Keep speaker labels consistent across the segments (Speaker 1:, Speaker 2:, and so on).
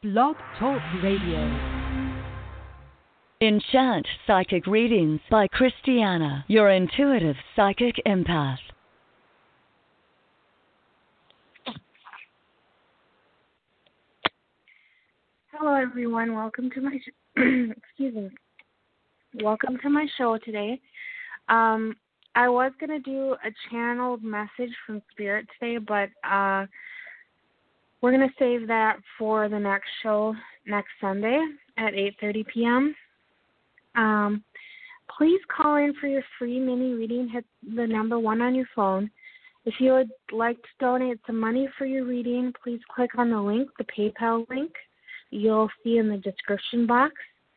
Speaker 1: Blog Talk Radio.
Speaker 2: Enchant Psychic Readings by Christiana, your intuitive psychic empath.
Speaker 3: Hello, everyone. Welcome to my excuse me. Welcome to my show today. I was gonna do a channeled message from Spirit today, but we're gonna save that for the next show next Sunday at 8:30 p.m. Please call in for your free mini reading. Hit the number 1 on your phone. If you would like to donate some money for your reading, please click on the link, the PayPal link you'll see in the description box.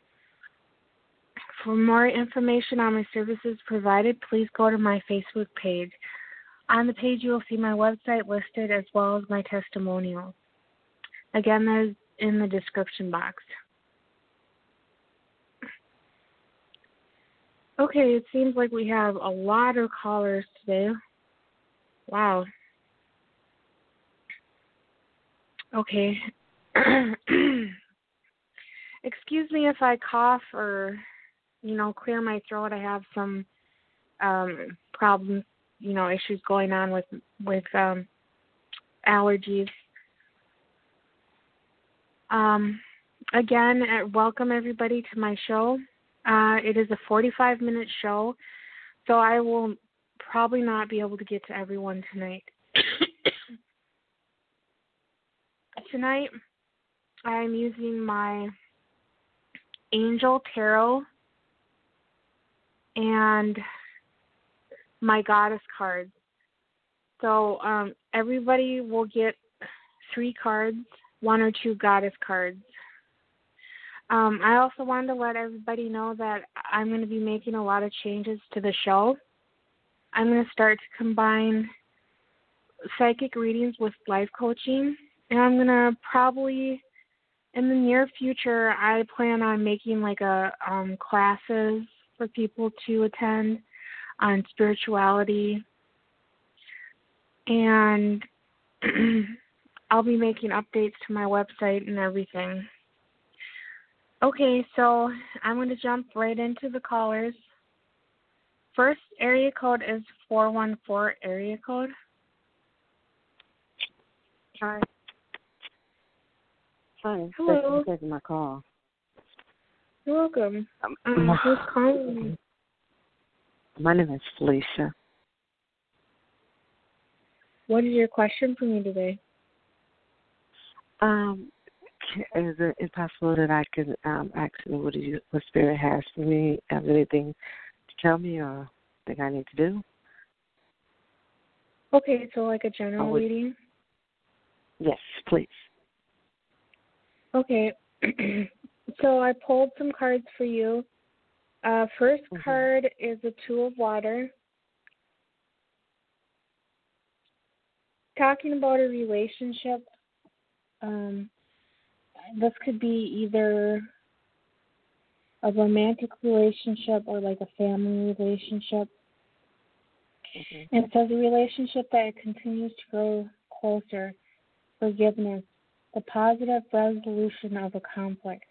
Speaker 3: For more information on my services provided, please go to my Facebook page. On the page, you will see my website listed as well as my testimonials. Again, that is in the description box. Okay, it seems like we have a lot of callers today. Wow. Okay. Excuse me if I cough or, clear my throat. I have some problems, issues going on with allergies. Again, welcome everybody to my show. It is a 45-minute show, so I will probably not be able to get to everyone tonight. Tonight, I'm using my Angel Tarot and my Goddess cards. So everybody will get 3 cards, 1 or 2 Goddess cards. I also wanted to let everybody know that I'm going to be making a lot of changes to the show. I'm going to start to combine psychic readings with life coaching. And I'm going to probably, in the near future, I plan on making like classes for people to attend on spirituality. And I'll be making updates to my website and everything. Okay, so I'm going to jump right into the callers. First area code is 414 area code.
Speaker 4: Hi.
Speaker 3: Hello.
Speaker 4: Thank you for taking my call.
Speaker 3: You're welcome. Who's calling?
Speaker 4: My name is Felicia.
Speaker 3: What is your question for me today?
Speaker 4: Is it possible that I could ask you what Spirit has for me? Have anything to tell me or think I need to do?
Speaker 3: Okay, so like a general reading?
Speaker 4: Yes, please.
Speaker 3: Okay, so I pulled some cards for you. First card is the Two of Water. Talking about a relationship, this could be either a romantic relationship or like a family relationship. And it says a relationship that continues to grow closer, forgiveness, the positive resolution of a conflict.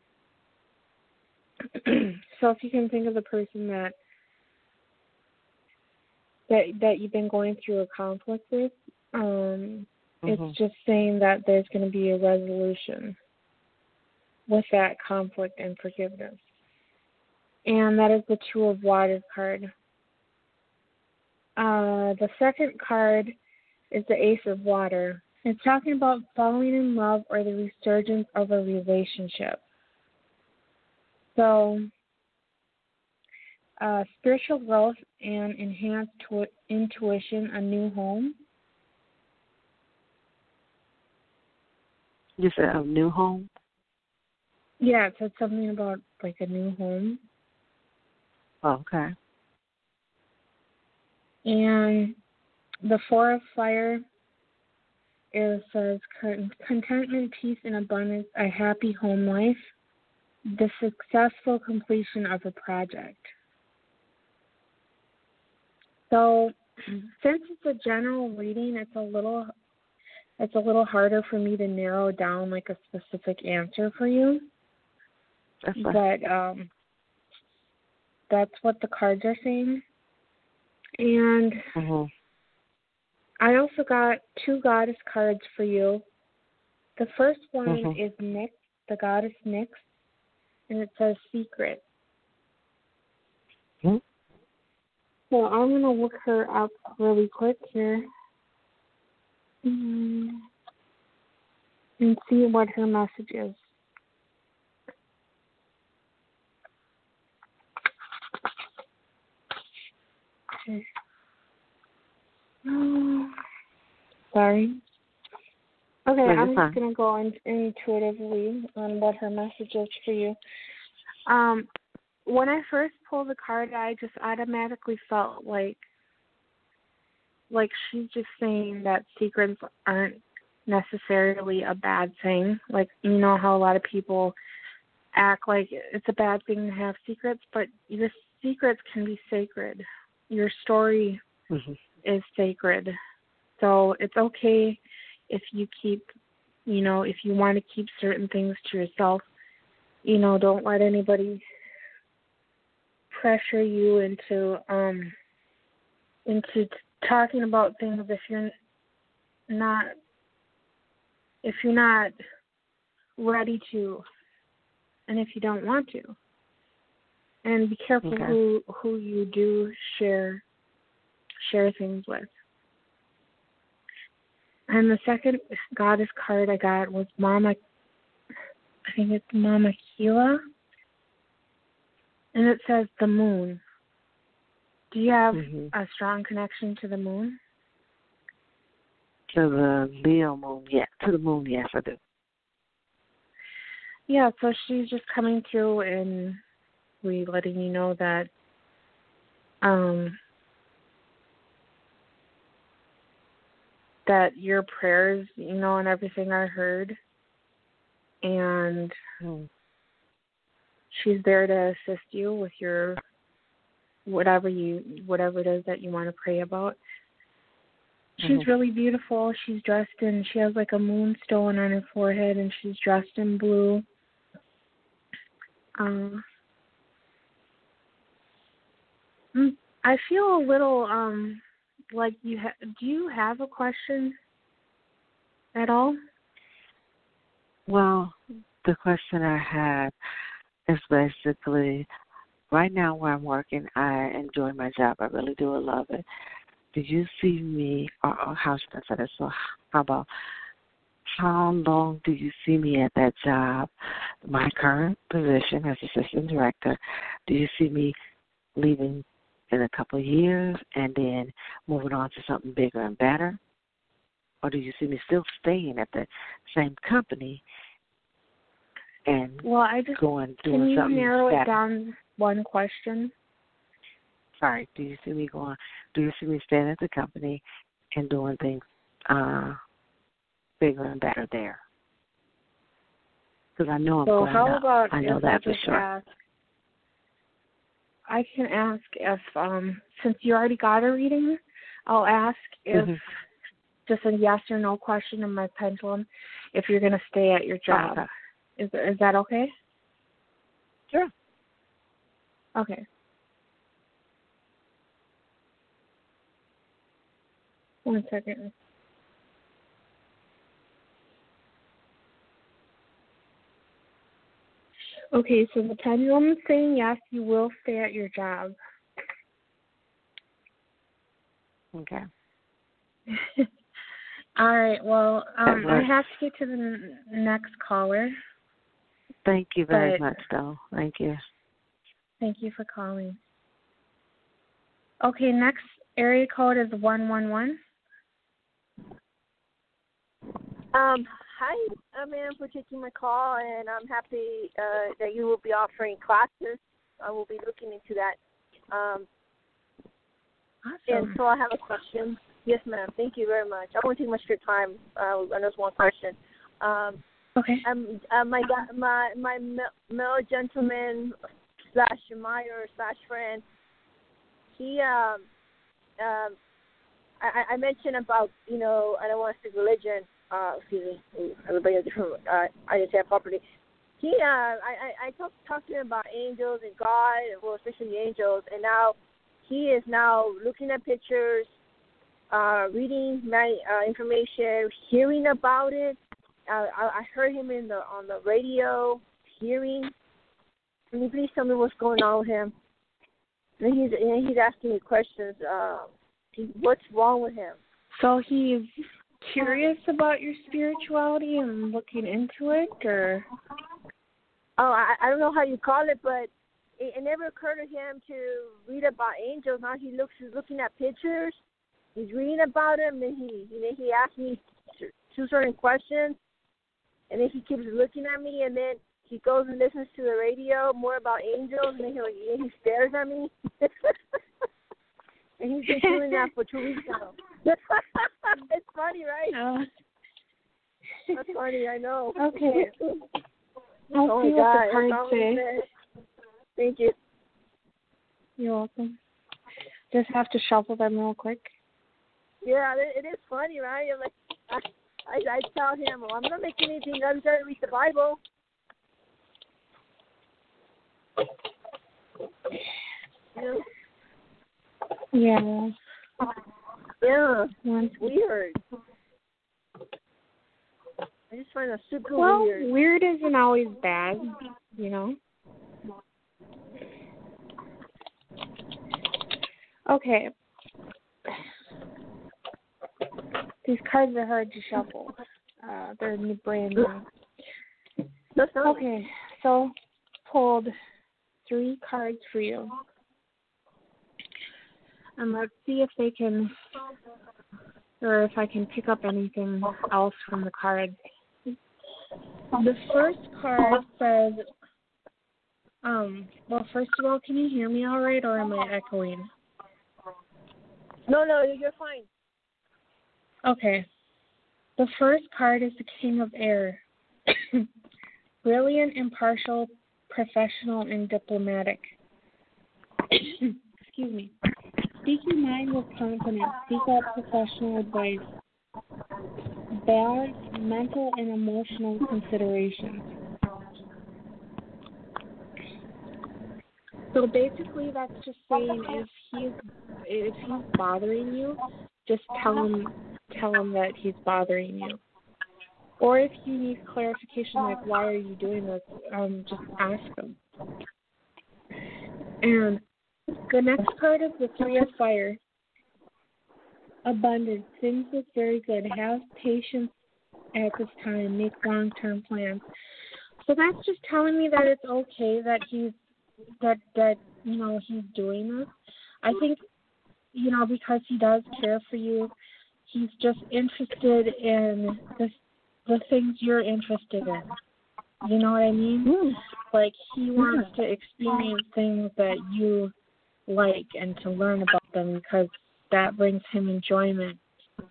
Speaker 3: So if you can think of the person that you've been going through a conflict with, it's just saying that there's going to be a resolution with that conflict and forgiveness. And that is the Two of Water card. The second card is the Ace of Water. It's talking about falling in love or the resurgence of a relationship. So, spiritual growth and enhanced intuition, a new home.
Speaker 4: You said a new home?
Speaker 3: Yeah, it said something about like a new home.
Speaker 4: Oh, okay.
Speaker 3: And the Four of Fire, it says contentment, peace, and abundance, a happy home life, the successful completion of a project. So since it's a general reading, it's a little it's a little harder for me to narrow down like a specific answer for you.
Speaker 4: That's fine.
Speaker 3: But that's what the cards are saying. And I also got 2 goddess cards for you. The first one is Nyx, the goddess Nyx, and it says secret. So I'm going to look her up really quick here and see what her message is. Okay. Sorry. Okay, I'm just going to go intuitively on what her message is for you. When I first pulled the card, I just automatically felt like she's just saying that secrets aren't necessarily a bad thing. Like, you know how a lot of people act like it's a bad thing to have secrets, but your secrets can be sacred. Your story is sacred. So it's okay if you keep, if you want to keep certain things to yourself, don't let anybody pressure you into talking about things if you're not ready to, and if you don't want to. And be careful who you do share things with. And the second goddess card I got was Mama, I think it's Mama Kila. And it says the moon. Do you have a strong connection to the moon?
Speaker 4: To the Leo moon, to the moon, yes, I do.
Speaker 3: Yeah, so she's just coming through and letting you know that that your prayers, and everything are heard, and she's there to assist you with your whatever it is that you want to pray about. She's really beautiful. She's dressed in, she has like a moonstone on her forehead, and she's dressed in blue. I feel a little like do you have a question at all?
Speaker 4: Well, the question I have is basically, right now where I'm working, I enjoy my job. I really do. I love it. Do you see me, or how should I say that? So how about, how long do you see me at that job, my current position as assistant director? Do you see me leaving in a couple of years and then moving on to something bigger and better? Or do you see me still staying at the same company and doing something better?
Speaker 3: Can you narrow it down one question?
Speaker 4: Sorry, do you see me staying at the company and doing things bigger and better there? Because I know I'm going up. I know that for sure.
Speaker 3: I can ask if, since you already got a reading, I'll ask if, just a yes or no question in my pendulum, if you're going to stay at your job. Is that okay?
Speaker 4: Sure.
Speaker 3: Okay. One second. Okay, so the pendulum is saying yes, you will stay at your job.
Speaker 4: Okay.
Speaker 3: All right, well, I have to get to the next caller.
Speaker 4: Thank you very much, though. Thank you.
Speaker 3: Thank you for calling. Okay, next area code is 111.
Speaker 5: Hi, ma'am, for taking my call, and I'm happy that you will be offering classes. I will be looking into that.
Speaker 3: Awesome.
Speaker 5: And so I have a question. Yes, ma'am. Thank you very much. I won't take much of your time. Just one question.
Speaker 3: Okay.
Speaker 5: My male gentleman / admirer / friend, he I mentioned about, I don't want to speak religion, excuse me, everybody has different identity and property. He, I talked to him about angels and God, well, especially the angels, and now he is now looking at pictures, reading my information, hearing about it. I heard him on the radio, hearing. Can you please tell me what's going on with him? And he's asking me questions. What's wrong with him?
Speaker 6: So he's curious about your spirituality and looking into it, or?
Speaker 5: Oh, I don't know how you call it, but it never occurred to him to read about angels. Now he's looking at pictures. He's reading about them, and he asks me two certain questions, and then he keeps looking at me, and then he goes and listens to the radio more about angels, and then he stares at me. And he's been doing that for 2 weeks now. It's funny, right? That's funny, I know.
Speaker 6: Okay. I'll see what the cards say.
Speaker 5: Thank you.
Speaker 6: You're welcome. Just have to shuffle them real quick.
Speaker 5: Yeah, it is funny, right? I'm like, I tell him, well, I'm not making anything. I'm trying to read the Bible.
Speaker 6: Yeah.
Speaker 5: Yeah. It's weird. I just find that super weird.
Speaker 6: Well, weird isn't always bad, you know. Okay. These cards are hard to shuffle. They're brand new. Okay, so pulled 3 cards for you. And let's see if they can, or if I can pick up anything else from the cards. The first card says, well, first of all, can you hear me all right, or am I echoing?
Speaker 5: No, you're fine.
Speaker 6: Okay. The first card is the King of Air. Brilliant, impartial, professional, and diplomatic. Excuse me. Speak your mind with confidence. Seek out professional advice. Balance mental and emotional considerations. So basically, that's just saying if he's bothering you, just tell him that he's bothering you. Or if you need clarification, like why are you doing this, just ask him. And the next card is the 3 of Fire. Abundance. Things look very good. Have patience at this time. Make long-term plans. So that's just telling me that it's okay that he's doing this. I think, because he does care for you, he's just interested in the things you're interested in. You know what I mean? Like, he wants to experience things that you like and to learn about them because that brings him enjoyment.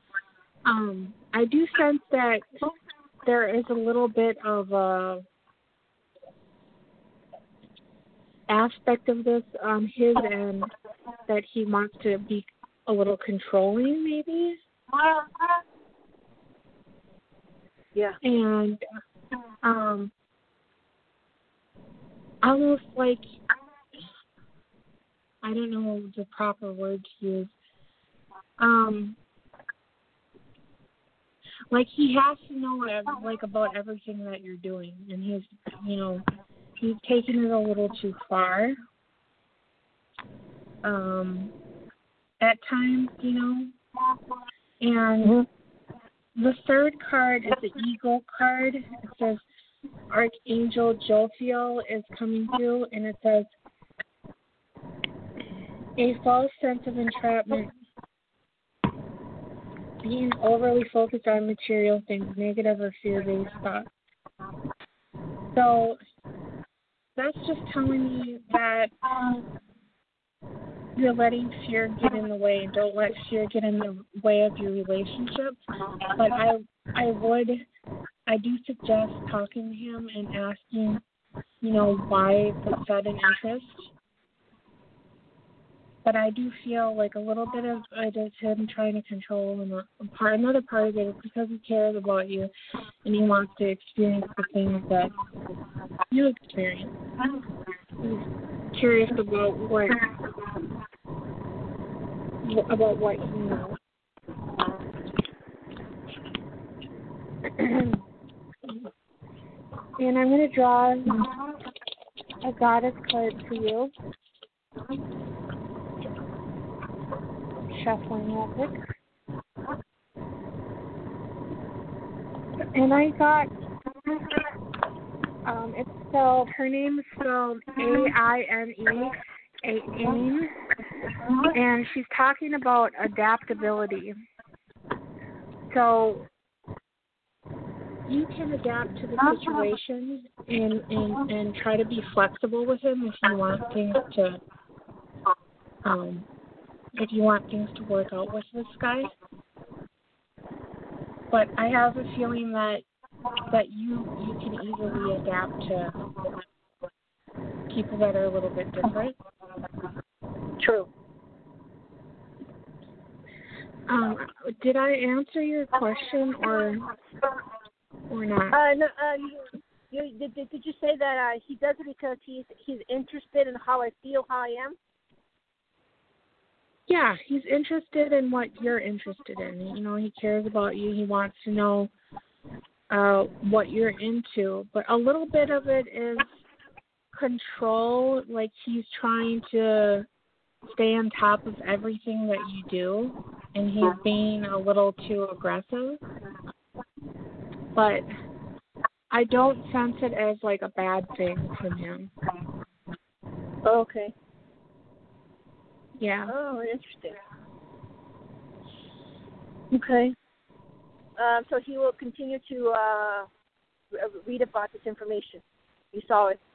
Speaker 6: I do sense that there is a little bit of a aspect of this on his end that he wants to be a little controlling, maybe.
Speaker 5: Yeah.
Speaker 6: And almost like, I don't know the proper word to use. Like he has to know about everything that you're doing, and he's taking it a little too far. At times, and the third card is the Eagle card. It says Archangel Jophiel is coming through, and it says a false sense of entrapment, being overly focused on material things, negative or fear-based thoughts. So that's just telling me that you're letting fear get in the way. Don't let fear get in the way of your relationship. But I do suggest talking to him and asking, why the sudden interest. But I do feel like a little bit of it is him trying to control, and another part of it is because he cares about you, and he wants to experience the things that you experience. He's curious about what you know. And I'm going to draw a goddess card for you. Shuffling real quick. And I got, it's spelled, her name is spelled Aine, Aine, and she's talking about adaptability. So you can adapt to the situation and try to be flexible with him if you want things to work out with this guy. But I have a feeling that you can easily adapt to people that are a little bit different.
Speaker 5: True.
Speaker 6: Did I answer your question or not?
Speaker 5: No. Did you say that he does it because he's interested in how I feel, how I am?
Speaker 6: Yeah, he's interested in what you're interested in. You know, he cares about you. He wants to know what you're into. But a little bit of it is control, like he's trying to stay on top of everything that you do, and he's being a little too aggressive. But I don't sense it as like a bad thing from him.
Speaker 5: Okay.
Speaker 6: Yeah.
Speaker 5: Oh, interesting. Okay. So he will continue to read about this information. You saw it.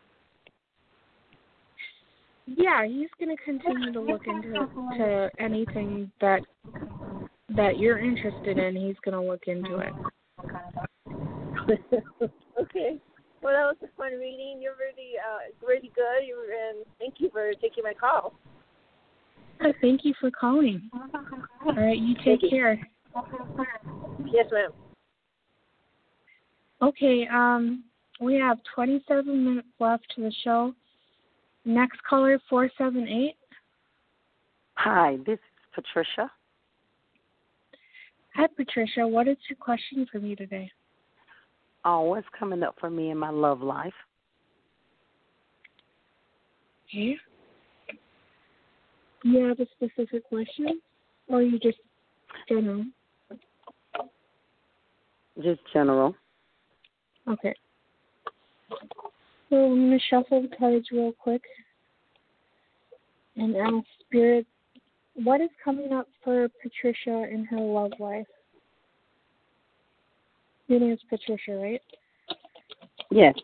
Speaker 6: Yeah, he's going to continue to look into anything that you're interested in. He's going to look into it.
Speaker 5: Okay. Well, that was a fun reading. You're really good. And thank you for taking my call.
Speaker 6: Thank you for calling. All right, you take care.
Speaker 5: Yes, ma'am.
Speaker 6: Okay, we have 27 minutes left to the show. Next caller, 478.
Speaker 7: Hi, this is Patricia.
Speaker 6: Hi, Patricia. What is your question for me today?
Speaker 7: What's coming up for me in my love life?
Speaker 6: Okay. Do you have a specific question, or you just general?
Speaker 7: Just general.
Speaker 6: Okay. So I'm going to shuffle the cards real quick and ask Spirit, what is coming up for Patricia in her love life? Your name is Patricia, right?
Speaker 7: Yes.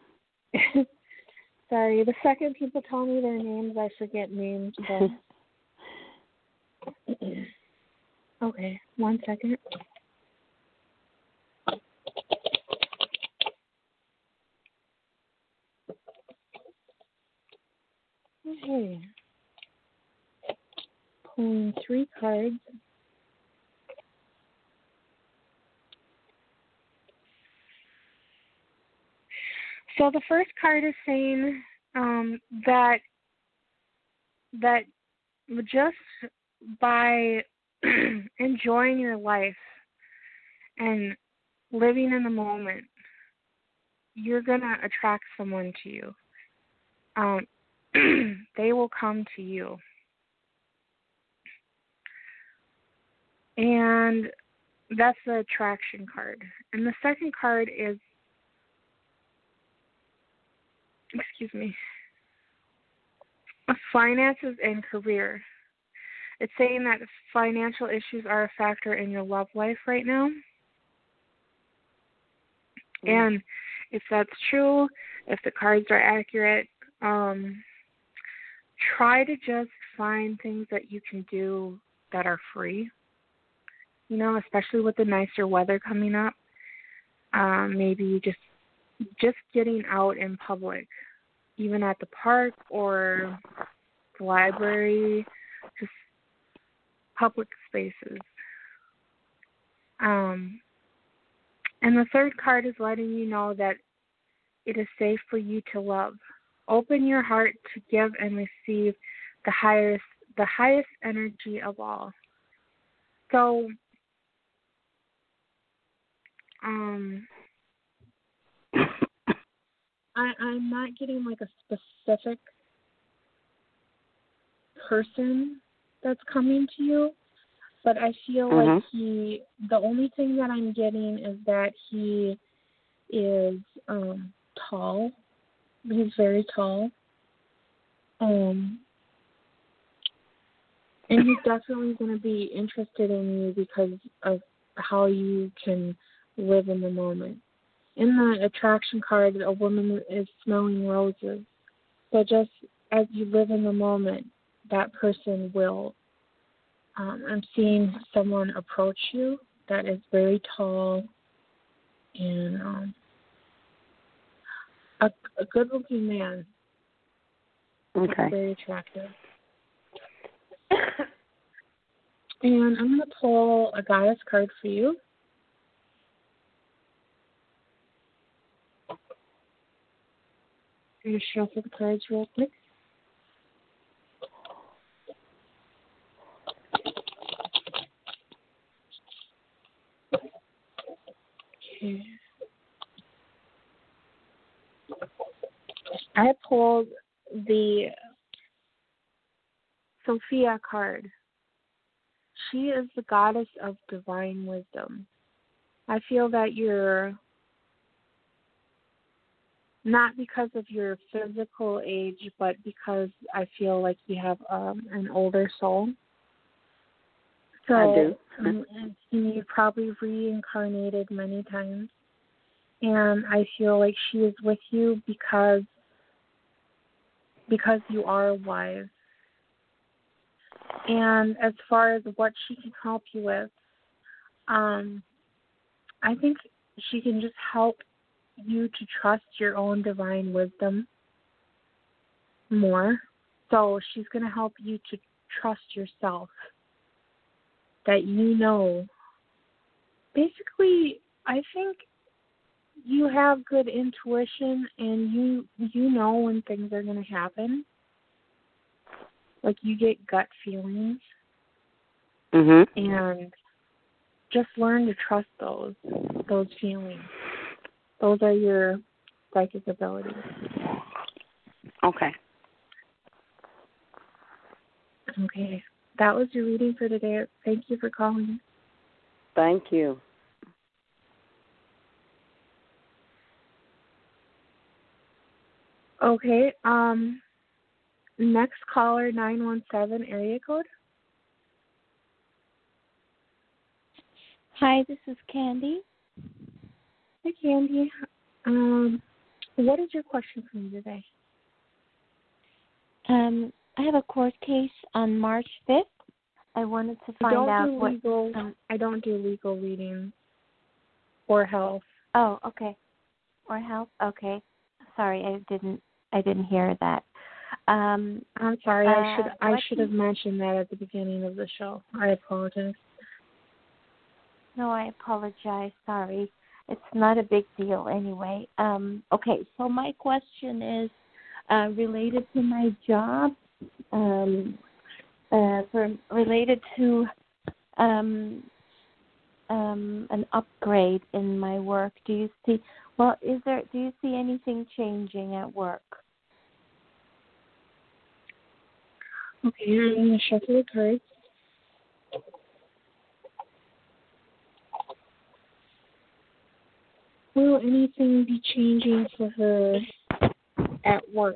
Speaker 6: Sorry, the second people tell me their names, I forget names. So. Okay, 1 second. Okay. Pulling 3 cards. So the first card is saying that just by enjoying your life and living in the moment, you're going to attract someone to you. They will come to you. And that's the attraction card. And the second card is, finances and career. It's saying that financial issues are a factor in your love life right now. And if that's true, if the cards are accurate, try to just find things that you can do that are free. You know, especially with the nicer weather coming up. Maybe just getting out in public, even at the park or the library,
Speaker 3: public spaces. And the third card is letting you know that it is safe for you to love. Open your heart to give and receive the highest energy of all. So, I'm not getting like a specific person that's coming to you, but I feel like the only thing that I'm getting is that he is tall. He's very tall. And he's definitely going to be interested in you because of how you can live in the moment. In the attraction card, a woman is smelling roses. So just as you live in the moment, that person will. I'm seeing someone approach you that is very tall and a good-looking man.
Speaker 7: Okay.
Speaker 3: Very attractive. And I'm going to pull a goddess card for you. I'm going to shuffle the cards real quick. Okay. I pulled the Sophia card. She is the goddess of divine wisdom. I feel that you're, not because of your physical age, but because I feel like you have an older soul. So,
Speaker 7: I do.
Speaker 3: You probably reincarnated many times. And I feel like she is with you because you are wise. And as far as what she can help you with, I think she can just help you to trust your own divine wisdom more. So she's going to help you to trust yourself, that you know. Basically, I think you have good intuition and you know when things are going to happen. Like you get gut feelings. And just learn to trust those feelings. Those are your psychic abilities.
Speaker 7: Okay.
Speaker 3: Okay. That was your reading for today. Thank you for calling.
Speaker 7: Thank you.
Speaker 3: Okay. Next caller, 917 area code.
Speaker 8: Hi, this is Candy.
Speaker 3: Hi, Candy. What is your question for me today?
Speaker 8: I have a court case on March 5th. I wanted to find out what...
Speaker 3: I don't do legal readings or health.
Speaker 8: Oh, okay. Or health? Okay. Sorry, I didn't hear that.
Speaker 3: I'm sorry. I should have mentioned that at the beginning of the show. I apologize.
Speaker 8: No, I apologize. Sorry. It's not a big deal anyway. Okay, so my question is related to my job, related to an upgrade in my work. Do you see anything changing at work?
Speaker 3: Okay, I'm going to shuffle the cards. Will anything be changing for her at work?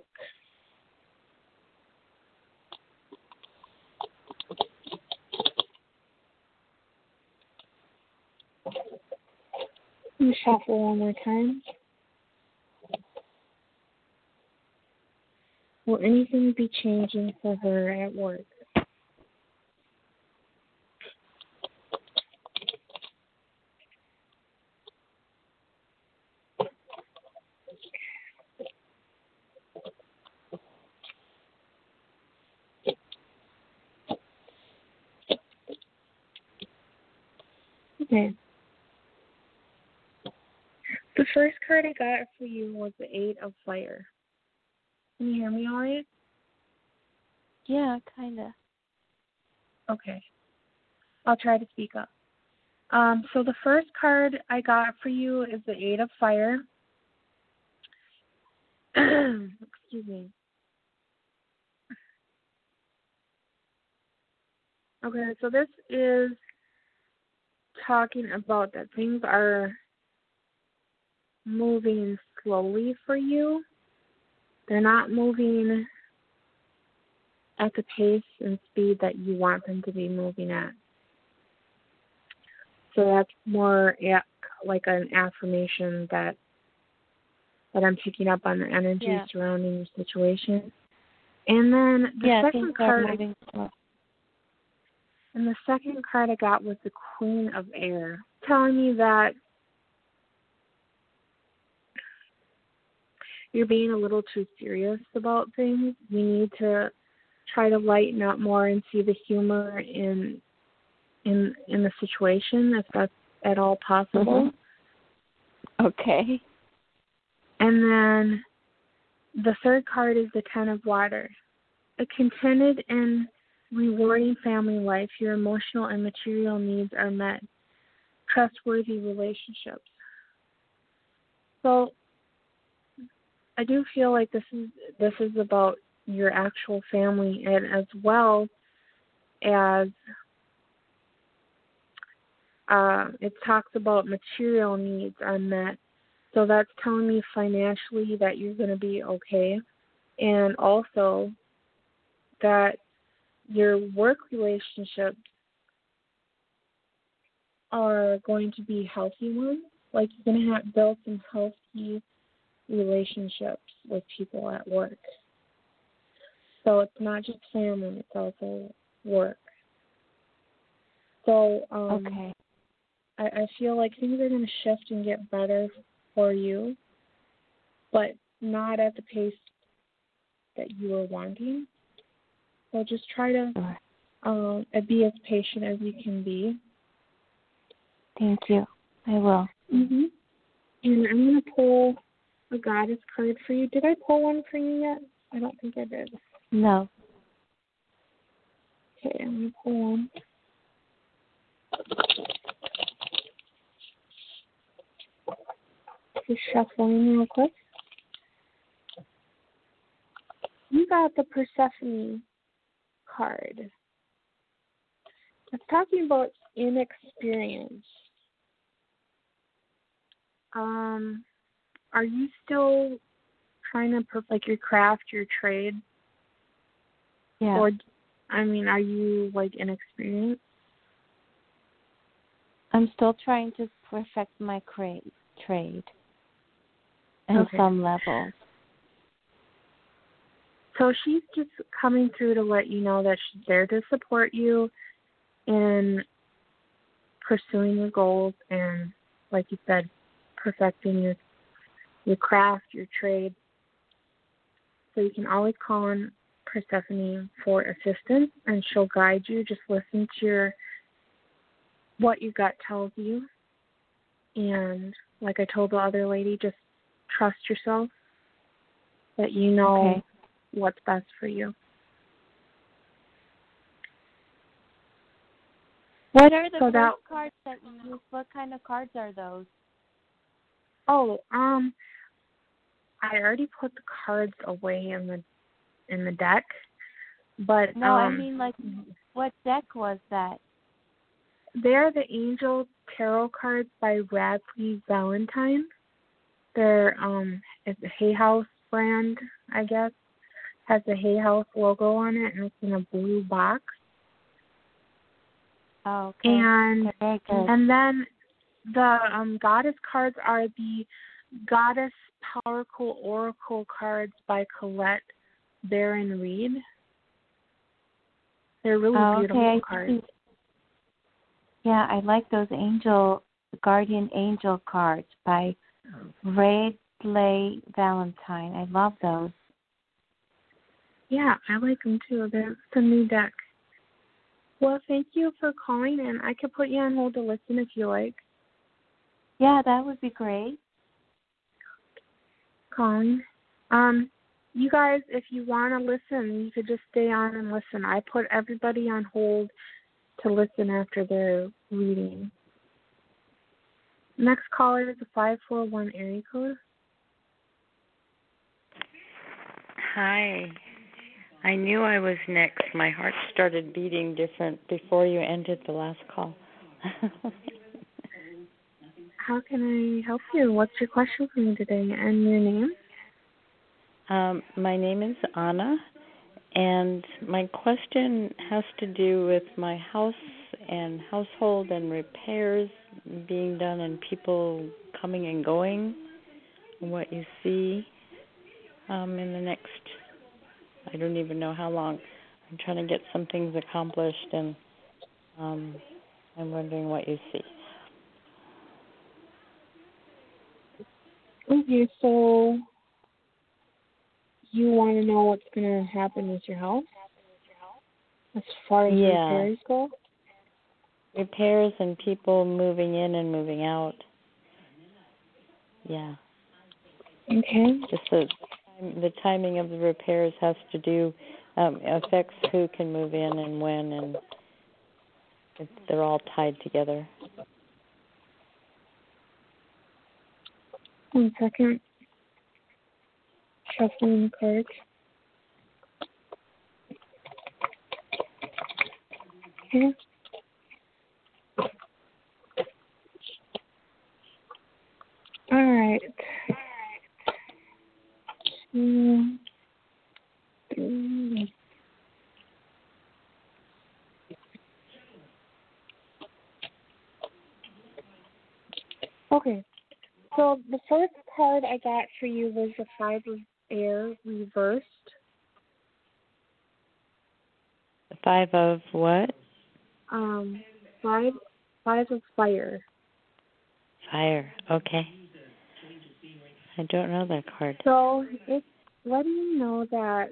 Speaker 3: Let me shuffle one more time. Will anything be changing for her at work? Okay. The first card I got for you was the Eight of Fire. Can you hear me all right?
Speaker 8: Yeah, kind of.
Speaker 3: Okay. I'll try to speak up. So the first card I got for you is the Eight of Fire. Excuse me. Okay, so this is talking about that things are moving slowly for you. They're not moving at the pace and speed that you want them to be moving at. So that's more like an affirmation that I'm picking up on the energy surrounding your situation. And then the second card I got was the Queen of Air, telling me that you're being a little too serious about things. You need to try to lighten up more and see the humor in the situation, if that's at all possible.
Speaker 8: Mm-hmm. Okay.
Speaker 3: And then the third card is the Ten of Water. A contented and rewarding family life. Your emotional and material needs are met. Trustworthy relationships. So I do feel like this is about your actual family, and as well as it talks about material needs are met. So that's telling me financially that you're going to be okay, and also that your work relationships are going to be healthy ones. Like you're going to have build some healthy relationships with people at work. So it's not just family, it's also work. So
Speaker 8: okay.
Speaker 3: I feel like things are going to shift and get better for you, but not at the pace that you were wanting. So just try to be as patient as you can be.
Speaker 8: Thank you. I will.
Speaker 3: Mm-hmm. And I'm going to pull a Goddess card for you. Did I pull one for you yet? I don't think I did.
Speaker 8: No.
Speaker 3: Okay, I'm going to pull one. Just shuffling real quick. You got the Persephone card. It's talking about inexperience. Are you still trying to perfect your craft, your trade?
Speaker 8: Yeah.
Speaker 3: Or, are you like inexperienced?
Speaker 8: I'm still trying to perfect my trade at some levels.
Speaker 3: So she's just coming through to let you know that she's there to support you in pursuing your goals and, like you said, perfecting your craft, your trade. So you can always call on Persephone for assistance, and she'll guide you. Just listen to what your gut tells you. And like I told the other lady, just trust yourself that you know what's best for you.
Speaker 8: What are the first cards that you use? What kind of cards are those?
Speaker 3: Oh, I already put the cards away in the deck, but
Speaker 8: no, I mean, like, what deck was that?
Speaker 3: They're the Angel Tarot cards by Radley Valentine. They're it's a Hay House brand, I guess. Has the Hay House logo on it, and it's in a blue box.
Speaker 8: Oh, okay.
Speaker 3: And
Speaker 8: very good.
Speaker 3: And then the Goddess cards are the Goddess Powerful Oracle cards by Colette Baron Reed. They're really beautiful cards.
Speaker 8: Yeah, I like those Guardian Angel cards by Radley Valentine. I love those.
Speaker 3: Yeah, I like them too. It's a new deck. Well, thank you for calling, and I could put you on hold to listen if you like.
Speaker 8: Yeah, that would be great.
Speaker 3: Calling. You guys, if you want to listen, you could just stay on and listen. I put everybody on hold to listen after their reading. Next caller is a 541 area code.
Speaker 9: Hi. I knew I was next. My heart started beating different before you ended the last call.
Speaker 3: How can I help you? What's your question for me today, and your name?
Speaker 9: My name is Anna, and my question has to do with my house and household and repairs being done and people coming and going, and what you see in the next, I don't even know how long. I'm trying to get some things accomplished, and I'm wondering what you see.
Speaker 3: Okay, so you want to know what's going to happen with your house as far as repairs go?
Speaker 9: Repairs and people moving in and moving out. Yeah.
Speaker 3: Okay.
Speaker 9: Just the timing of the repairs has to do, affects who can move in and when, and they're all tied together.
Speaker 3: 1 second. Shuffling the cards. Okay. All right. 2, 3. Okay. So the first card I got for you was the 5 of air reversed.
Speaker 9: The 5 of what?
Speaker 3: 5 of fire.
Speaker 9: Fire. Okay. I don't know that card.
Speaker 3: So it's letting you know that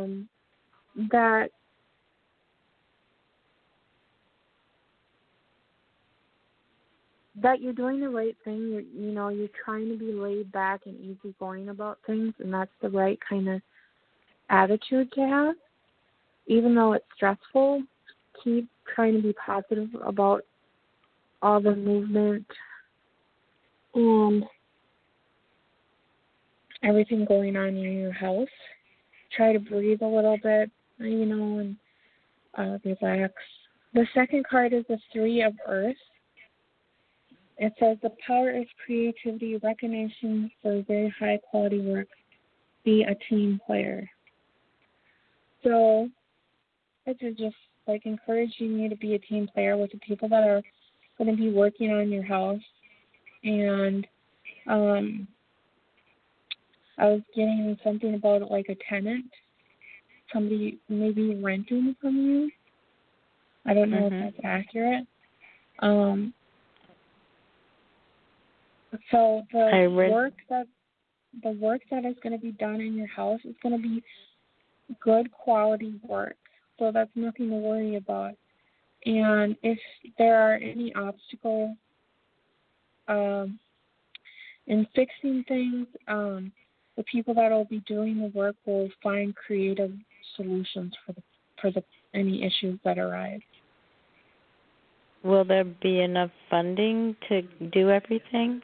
Speaker 3: that you're doing the right thing. You're trying to be laid back and easygoing about things, and that's the right kind of attitude to have. Even though it's stressful, keep trying to be positive about all the movement and everything going on in your house. Try to breathe a little bit, and relax. The second card is the 3 of earth. It says the power is creativity, recognition for very high quality work. Be a team player. So this is just like encouraging you to be a team player with the people that are going to be working on your house. And I was getting something about like a tenant, somebody maybe renting from you. I don't know if that's accurate. So the work that is going to be done in your house is going to be good quality work. So that's nothing to worry about. And if there are any obstacles in fixing things, the people that will be doing the work will find creative solutions for any issues that arise.
Speaker 9: Will there be enough funding to do everything?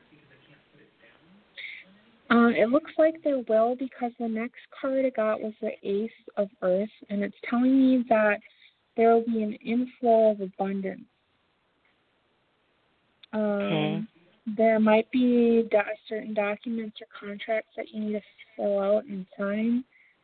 Speaker 3: It looks like there will, because the next card I got was the Ace of Earth, and it's telling me that there will be an inflow of abundance. There might be certain documents or contracts that you need to fill out and sign,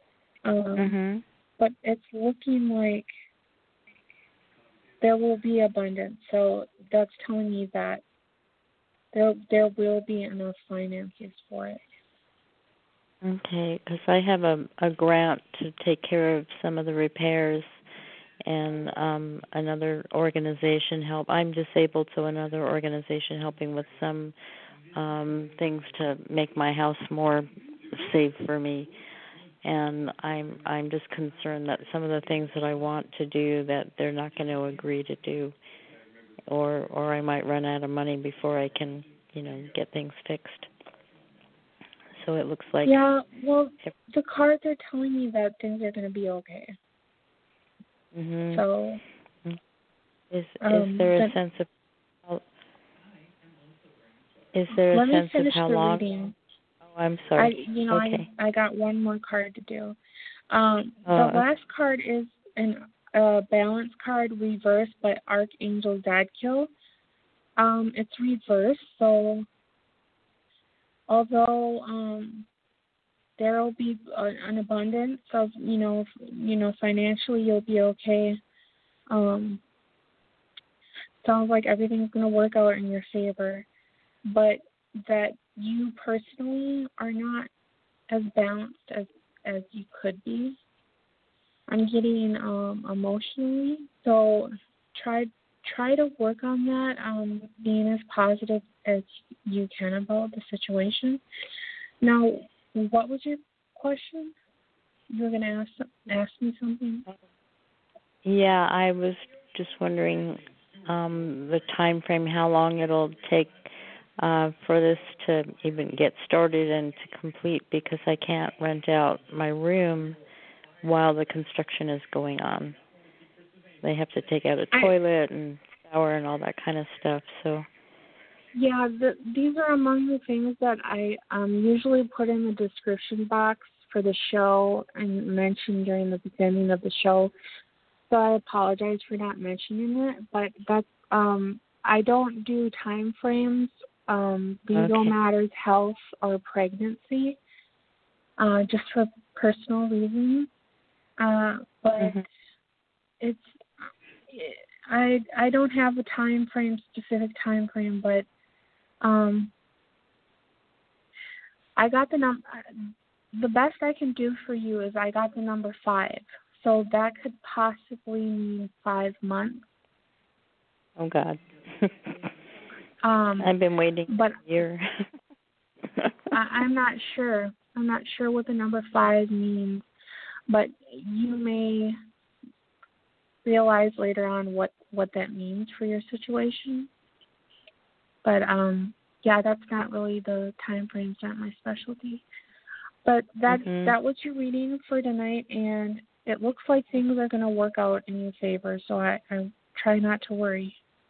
Speaker 3: but it's looking like there will be abundance. So that's telling me that there will be enough finances for it.
Speaker 9: Okay, because I have a grant to take care of some of the repairs, and another organization I'm disabled, so another organization helping with some things to make my house more safe for me. and I'm just concerned that some of the things that I want to do that they're not going to agree to do, or I might run out of money before I can, get things fixed. So it looks like
Speaker 6: the cards are telling me that things are going to be okay.
Speaker 9: Mhm.
Speaker 6: So
Speaker 9: is there a sense of how,
Speaker 6: let me finish
Speaker 9: how
Speaker 6: the
Speaker 9: long?
Speaker 6: reading.
Speaker 9: Oh, I'm sorry.
Speaker 6: Okay. I got one more card to do. The last card is a balance card reversed by Archangel Zadkiel. It's reversed, so although there will be an abundance of, financially you'll be okay. Sounds like everything's going to work out in your favor, but that you personally are not as balanced as you could be. I'm getting emotionally, so try to work on that, being as positive as you can about the situation. Now, what was your question? You were going to ask me something?
Speaker 9: Yeah, I was just wondering the time frame, how long it'll take for this to even get started and to complete, because I can't rent out my room while the construction is going on. They have to take out a toilet and shower and all that kind of stuff. So.
Speaker 6: Yeah, these are among the things that I usually put in the description box for the show and mention during the beginning of the show. So I apologize for not mentioning it, but that's I don't do time frames, legal matters, health, or pregnancy, just for personal reasons. But it's I don't have a specific time frame, but I got the number. The best I can do for you is I got the number 5, so that could possibly mean 5 months.
Speaker 9: Oh God. I've been waiting
Speaker 6: but
Speaker 9: a year.
Speaker 6: I'm not sure. I'm not sure what the number 5 means, but you may realize later on what that means for your situation. But that's not really the time frame. It's not my specialty. But that was your reading for tonight, and it looks like things are going to work out in your favor. So I try not to worry.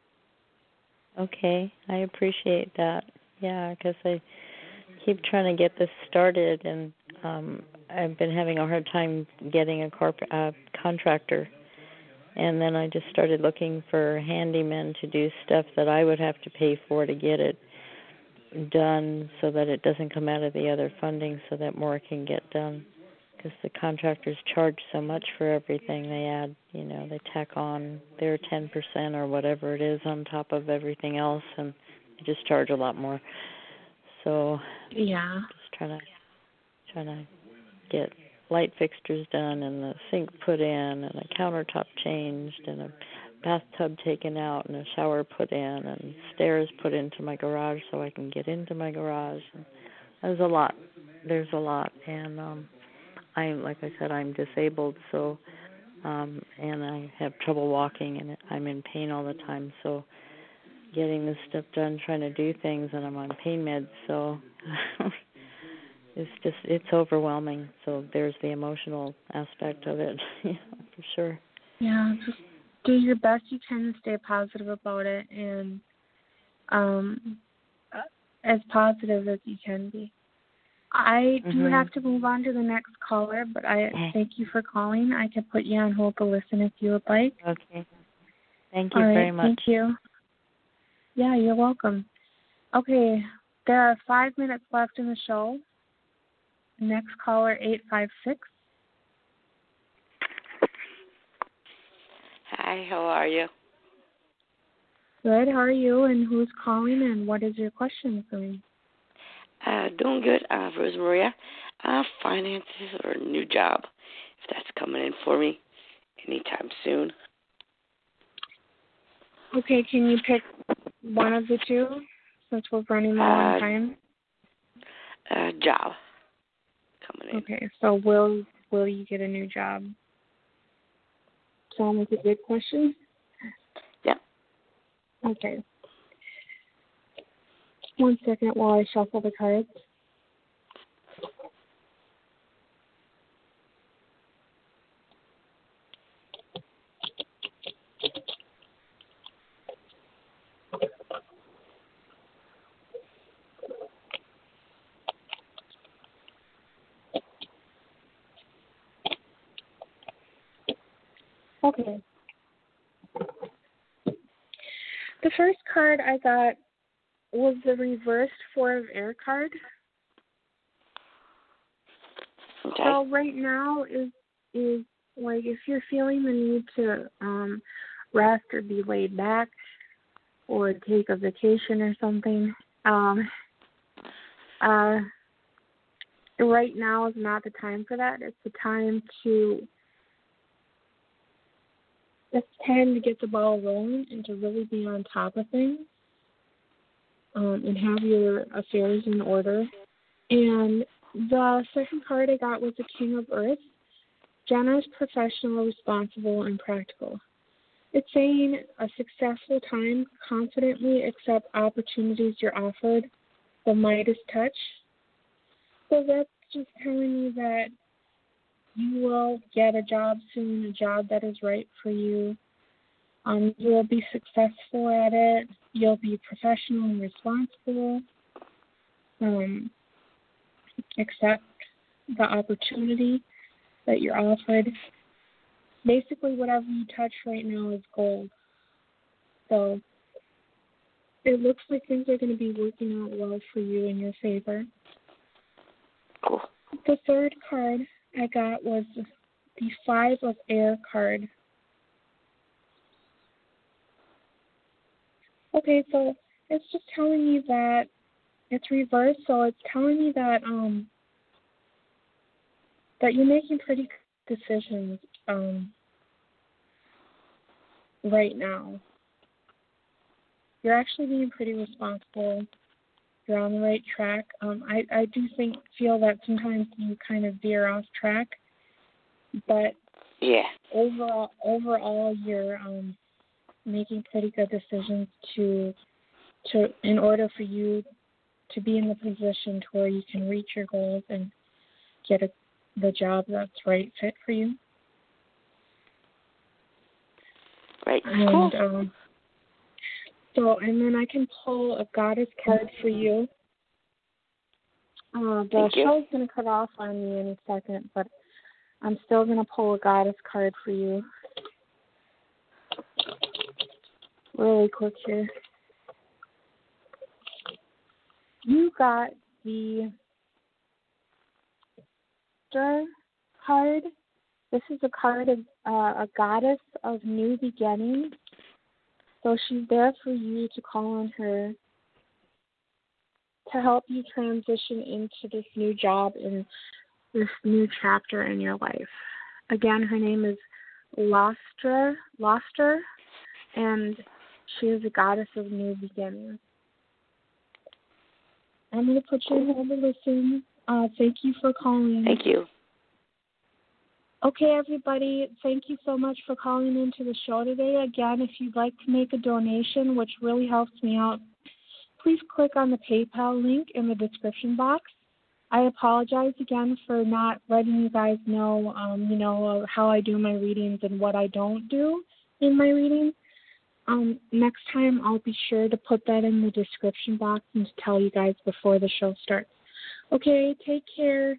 Speaker 9: Okay, I appreciate that. Yeah, because I keep trying to get this started, and I've been having a hard time getting a contractor. And then I just started looking for handymen to do stuff that I would have to pay for to get it done, so that it doesn't come out of the other funding, so that more can get done. Because the contractors charge so much for everything. They add, they tack on their 10% or whatever it is on top of everything else, and they just charge a lot more. So
Speaker 6: yeah,
Speaker 9: just trying to get light fixtures done, and the sink put in, and a countertop changed, and a bathtub taken out, and a shower put in, and stairs put into my garage so I can get into my garage. And there's a lot. And like I said, I'm disabled, so and I have trouble walking, and I'm in pain all the time. So getting this stuff done, trying to do things, and I'm on pain meds, so it's overwhelming. So there's the emotional aspect of it, for sure.
Speaker 6: Yeah, just do your best you can to stay positive about it, and as positive as you can be. I do have to move on to the next caller, but I thank you for calling. I can put you on hold to listen if you would like.
Speaker 9: Okay. Thank you very much.
Speaker 6: Thank you. Yeah, you're welcome. Okay, there are 5 minutes left in the show. Next caller, 856.
Speaker 10: Hi, how are you?
Speaker 6: Good, how are you? And who's calling, and what is your question for me?
Speaker 10: Doing good, Rosemaria. Finances or a new job, if that's coming in for me anytime soon.
Speaker 6: Okay, can you pick one of the two, since we're running low on time?
Speaker 10: Job coming coming in.
Speaker 3: Okay, so will you get a new job? Sound like a good question?
Speaker 10: Yeah.
Speaker 3: Okay. 1 second while I shuffle the cards. Okay. The first card I got was the reversed Four of Air card.
Speaker 10: Okay.
Speaker 3: So right now is like if you're feeling the need to rest or be laid back or take a vacation or something, right now is not the time for that. It's the time to get the ball rolling and to really be on top of things and have your affairs in order. And the second card I got was the King of Earth, generous, professional, responsible, and practical. It's saying a successful time, confidently accept opportunities you're offered, the Midas touch. So that's just telling me that you will get a job soon, a job that is right for you. You will be successful at it. You'll be professional and responsible. Accept the opportunity that you're offered. Basically, whatever you touch right now is gold. So it looks like things are going to be working out well for you in your favor.
Speaker 10: Cool.
Speaker 3: The third card I got was the Five of Air card. Okay, so it's just telling me that it's reversed, so it's telling me that that you're making pretty good decisions right now. You're actually being pretty responsible. You're on the right track. I do feel that sometimes you kind of veer off track, but
Speaker 10: yeah,
Speaker 3: overall you're making pretty good decisions to in order for you to be in the position to where you can reach your goals and get the job that's right fit for you.
Speaker 10: Right.
Speaker 3: And,
Speaker 10: cool.
Speaker 3: And then I can pull a goddess card for you. The show's going to cut off on me in a second, but I'm still going to pull a goddess card for you. Really quick here. You got the Star card. This is a card of a goddess of new beginnings. So she's there for you to call on her to help you transition into this new job and this new chapter in your life. Again, her name is Loster, and she is a goddess of new beginnings. I'm going to put you on hold to listen. Thank you for calling.
Speaker 10: Thank you.
Speaker 3: Okay, everybody, thank you so much for calling into the show today. Again, if you'd like to make a donation, which really helps me out, please click on the PayPal link in the description box. I apologize again for not letting you guys know, how I do my readings and what I don't do in my readings. Next time, I'll be sure to put that in the description box and to tell you guys before the show starts. Okay, take care.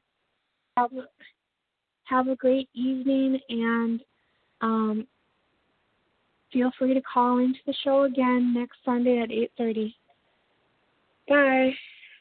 Speaker 3: Have a great evening, and feel free to call into the show again next Sunday at 8:30. Bye.